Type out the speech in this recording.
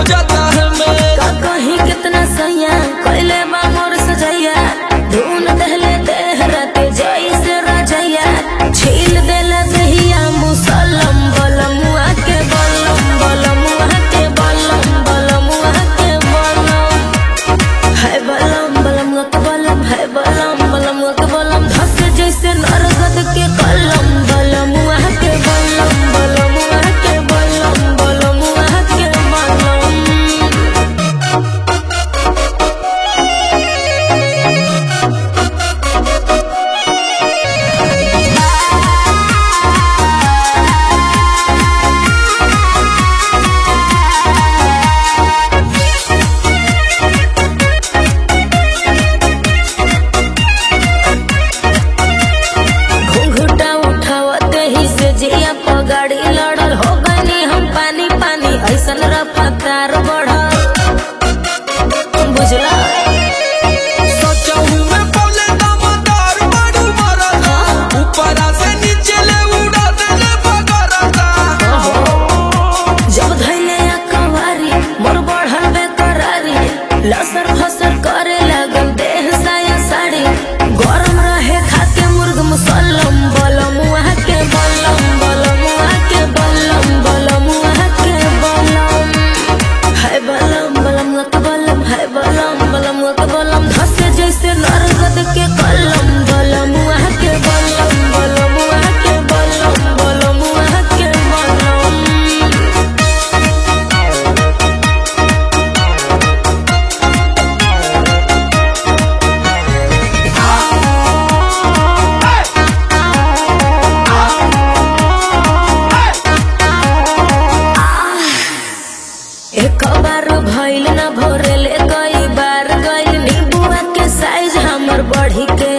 जाता है मेरा। कहीं कितना सैया कोयले बा मोर सजैया, धून दहले देहराते जैसे राजैया, छील देला दहिया मुसलम बलमुआ के बलम, बलमुआ के बलम, बलमुआ के बलम, है बलम बलमुआ के बलम, है बलम बलमुआ के बलम, धस जैसे नरगद के कलम, बलमुआ के बलम, बलमुआ के बलम, बलमुआ के बलम। घुंघटा उठावते ही से जिया पगाड़ी लड़ल, हो गनी हम पानी पानी ऐसन रफ्तार बढ़ल, बुझला। सोचहूं मैं बोले दमदार बड़ू मरदा, ऊपरा से नीचे ले उड़ा देले बगरदा। जब धैले या कवारी मोर बढ़ल बेकरारी, लसर फसर करे लागल देह साया साड़ी, गरम रहे खाके मुर्ग मुसल्लम, बलमुआ के बलम, बलमुआ के बलम, बलमुआ के बलम, है बलम बलमुआ के बलम, है बलम बलमुआ के बलम, धसे जैसे नरगद के कलम, बलमुआ के बलम, बलमुआ के बलम, बलमुआ के बलम। एक बार भइल न भोरेले कई बार गइल, नींबुआ के साइज हमर बढ़ी के